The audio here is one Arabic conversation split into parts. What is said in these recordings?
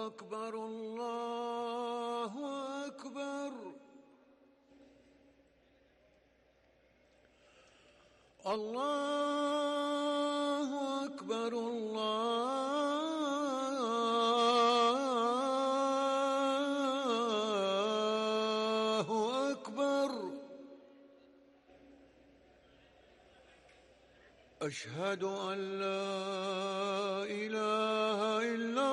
أكبر الله أكبر الله أكبر الله أكبر أشهد أن لا إله إلا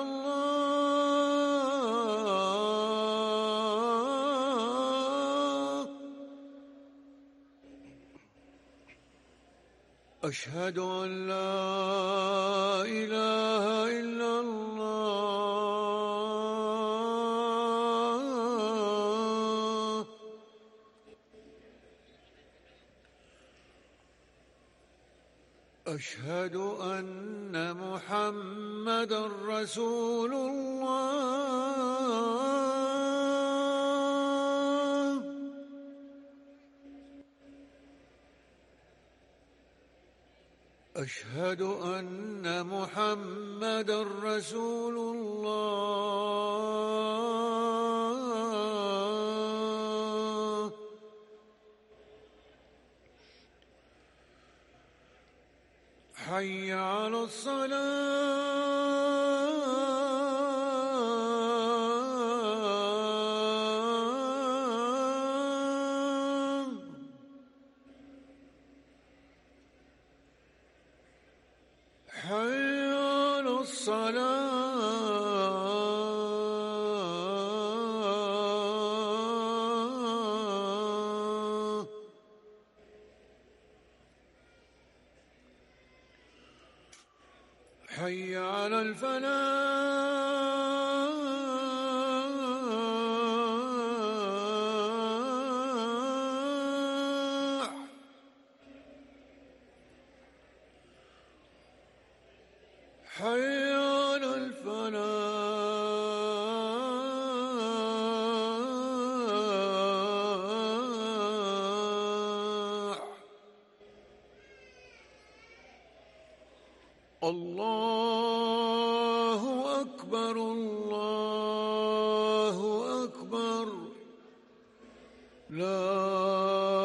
الله أشهد أن لا إله إلا الله أشهد أن محمدًا رسول الله أشهد أن محمدًا رسول الله حي على الصلاة حي على الصلاة حي على الفلاح حي على الفلاح الله أكبر الله أكبر لا